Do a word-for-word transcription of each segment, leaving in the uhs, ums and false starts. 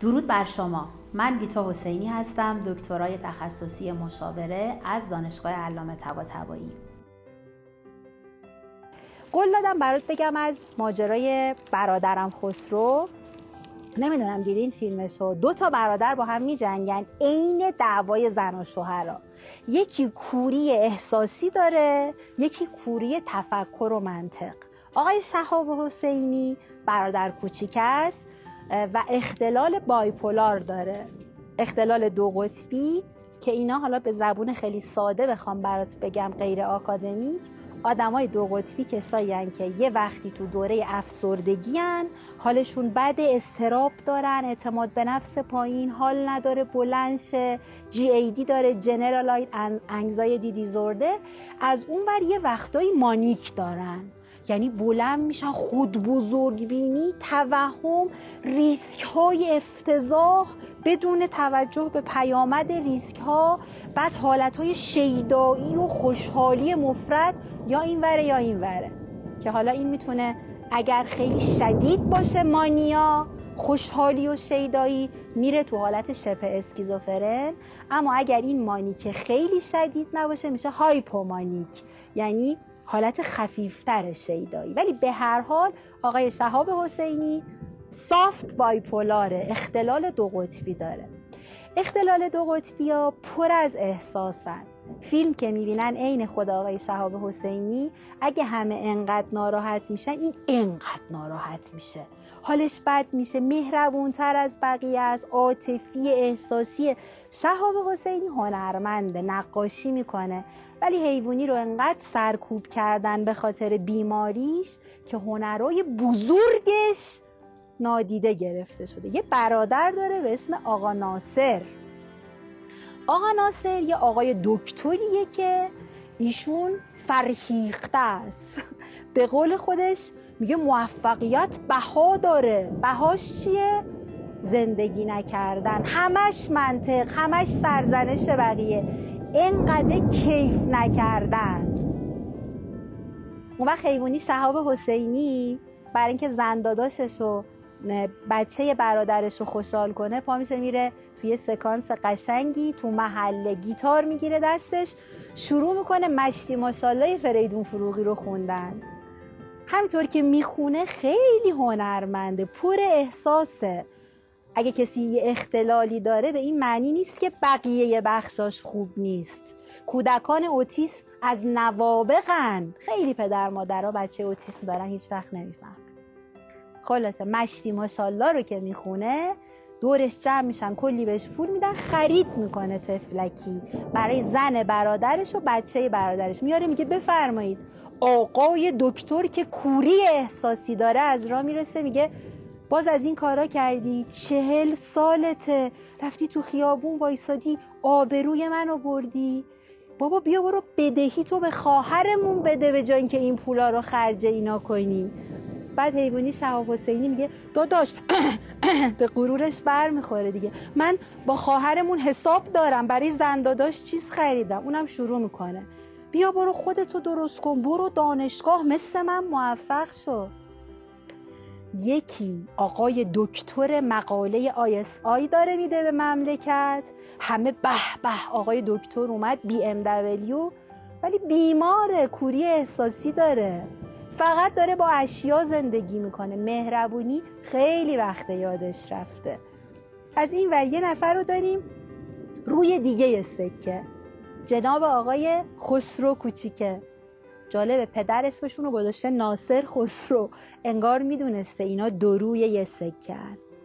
درود بر شما. من گیتا حسینی هستم، دکترای تخصصی مشاوره از دانشگاه علامه طباطبایی. قول دادم برات بگم از ماجرای برادرم خسرو. نمیدونم دیدین فیلمشو؟ دو تا برادر با هم میجنگن عین دعوای زن و شوهرها. یکی کوری احساسی داره، یکی کوری تفکر و منطق. آقای شهاب حسینی برادر کوچیک است و اختلال بایپولار داره، اختلال دو قطبی، که اینا حالا به زبون خیلی ساده بخوام برات بگم غیر آکادمیک، آدمای دو قطبی کسایی هن که یه وقتی تو دوره افسردگی هن، حالشون بد، اضطراب دارن، اعتماد به نفس پایین، حال نداره بلند شه، جی ای دی داره، جنرالاید انگزایتی دیزوردر. از اون ور یه وقتایی مانیک دارن، یعنی بلند میشن، خود بزرگبینی، توهم، ریسک های افتضاح بدون توجه به پیامد ریسک ها، بعد حالت های شیدایی و خوشحالی مفرط، یا این وره یا این وره، که حالا این میتونه اگر خیلی شدید باشه مانیا، خوشحالی و شیدایی، میره تو حالت شبه اسکیزوفرن. اما اگر این مانیک خیلی شدید نباشه میشه هایپومانیک، یعنی حالت خفیفتر شیدایی. ولی به هر حال آقای شهاب حسینی سافت بایپولاره، اختلال دو قطبی داره. اختلال دو قطبی ها پر از احساسن. فیلم که میبینن عین خود آقای شهاب حسینی، اگه همه انقدر ناراحت میشن این انقدر ناراحت میشه، حالش بد میشه، مهربونتر از بقیه است، عاطفی، احساسی. شهاب حسینی هنرمنده، نقاشی میکنه، ولی حیوانی رو انقدر سرکوب کردن به خاطر بیماریش که هنرهای بزرگش نادیده گرفته شده. یه برادر داره به اسم آقا ناصر. آقا ناصر یه آقای دکتریه که ایشون فرهیخته است. به قول خودش میگه موفقیت بها داره. بهاش چیه؟ زندگی نکردن، همش منطق، همش سرزنش بقیه، اینقدر کیف نکردن. اون وقت حیوانی شهاب حسینی برای اینکه زنداداشش و بچه برادرش رو خوشحال کنه پا میشه میره توی سکانس قشنگی تو محله، گیتار میگیره دستش، شروع میکنه مشتی ماشالله فریدون فروغی رو خوندن. همینطور که میخونه خیلی هنرمنده، پر احساسه. اگه کسی یه اختلالی داره به این معنی نیست که بقیه بخشاش خوب نیست. کودکان اوتیسم از نوابغن. خیلی پدر مادرها بچه اوتیسم دارن هیچ وقت نمیفهم. خلاصه مشتی ماشالله رو که میخونه دورش جمع میشن، کلی بهش پول میدن، خرید میکنه تفلکی برای زن برادرش و بچه برادرش. میاره میگه بفرمایید. آقای دکتر که کوری احساسی داره از راه میرسه، میگه باز از این کارا کردی؟ چهل سالته رفتی تو خیابون وایسادی آبروی منو بردی. بابا بیا برو بدهی تو به خواهرمون بده به جای اینکه این پولا رو خرج اینا کنی. بعد حیوانی شهاب حسینی میگه داداش به غرورش بر میخوره دیگه، من با خواهرمون حساب دارم، برای زن داداش چیز خریدم. اونم شروع میکنه بیا برو خودتو درست کن، برو دانشگاه مثل من موفق شو. یکی آقای دکتر مقاله آی اس آی داره میده به مملکت، همه به به آقای دکتر اومد، بی ام دبلیو، ولی بیماره، کوری احساسی داره، فقط داره با اشیا زندگی میکنه، مهربونی خیلی وقت یادش رفته. از این ور یه نفر رو داریم روی دیگه سکه، جناب آقای خسرو کوچیکه. جالبه پدر اسمشون رو گذاشته ناصر خسرو، انگار میدونسته اینا دو روی یه سکه.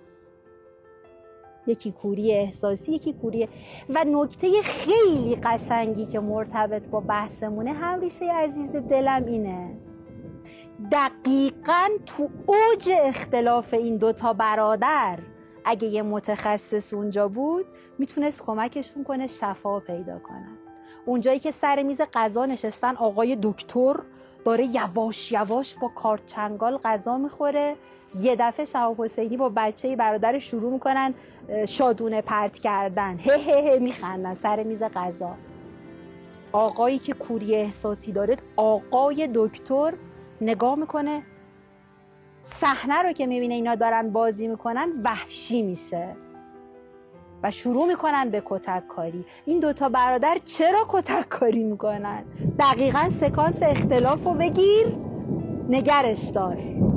یکی کوری احساسی، یکی کوری. و نکته خیلی قشنگی که مرتبط با بحثمونه، هم ریشه عزیز دلم اینه، دقیقاً تو اوج اختلاف این دوتا برادر اگه یه متخصص اونجا بود میتونست کمکشون کنه شفا پیدا کنن. اونجایی که سر میز غذا نشستن، آقای دکتر داره یواش یواش با کارت چنگال غذا میخوره، یه دفعه شهاب حسینی با بچه برادر شروع میکنن شادونه پرت کردن، هه هه هه میخندن سر میز غذا. آقایی که کوری احساسی داره، آقای دکتر، نگاه میکنه صحنه رو که میبینه اینا دارن بازی میکنن وحشی میشه. و شروع میکنن به کتک کاری. این دوتا برادر چرا کتک کاری میکنن؟ دقیقاً سکانس اختلاف رو بگیر نگرش دار.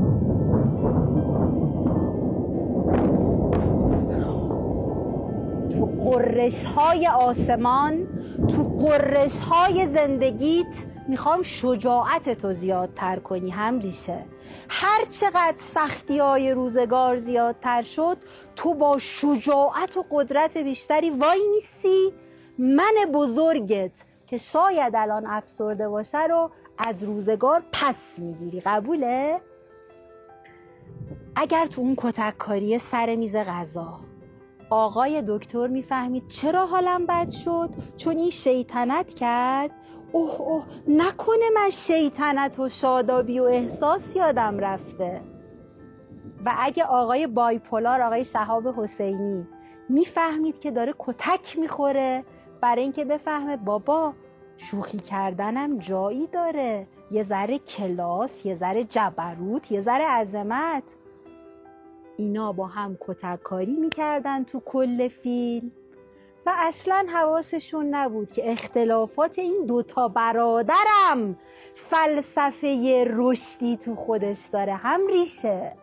تو قررش های آسمان، تو قررش های زندگیت میخوام شجاعتتو زیادتر کنی هم ریشه. هر چقدر سختی های روزگار زیادتر شد، تو با شجاعت و قدرت بیشتری وای میسی من بزرگت که شاید الان افسرده باشه رو از روزگار پس میگیری. قبوله؟ اگر تو اون کتک کاری سر میز غذا آقای دکتر میفهمید چرا حالم بد شد، چون این شیطنت کرد، اوه اوه نکنه من شیطنت و شادابی و احساس یادم رفته. و اگه آقای بایپولار، آقای شهاب حسینی میفهمید که داره کتک میخوره، برای اینکه بفهمه بابا شوخی کردنم جایی داره، یه ذره کلاس، یه ذره جبروت، یه ذره عظمت، اینا با هم کتک کاری میکردن تو کل فیلم و اصلا حواسشون نبود که اختلافات این دوتا برادرم فلسفه رشدی تو خودش داره هم ریشه.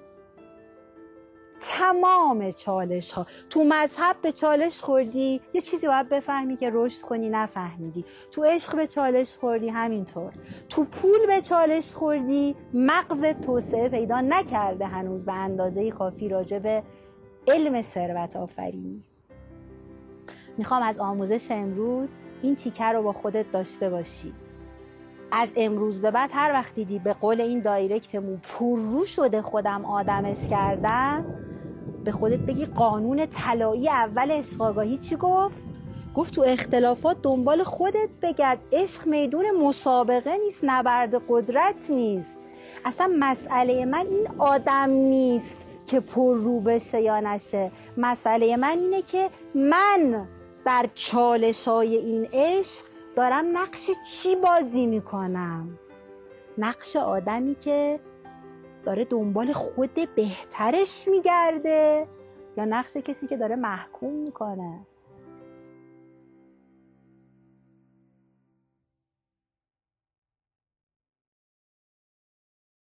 تمام چالش ها تو مذهب به چالش خوردی یه چیزی باید بفهمی که رشد کنی، نفهمیدی. تو عشق به چالش خوردی همینطور. تو پول به چالش خوردی، مغز توسعه پیدا نکرده هنوز به اندازه کافی راجع به علم ثروت آفرینی. میخوام از آموزش امروز این تیکه رو با خودت داشته باشی. از امروز به بعد هر وقت دیدی به قول این دایرکتمون پررو شده خودم آدمش کردم، به خودت بگی قانون طلایی اول عشق آگاهی چی گفت؟ گفت تو اختلافات دنبال خودت بگرد. عشق میدون مسابقه نیست، نبرد قدرت نیست. اصلا مسئله من این آدم نیست که پررو بشه یا نشه. مسئله من اینه که من در چالش‌های این عشق دارم نقش چی بازی میکنم؟ نقش آدمی که داره دنبال خود بهترش میگرده یا نقش کسی که داره محکوم میکنه؟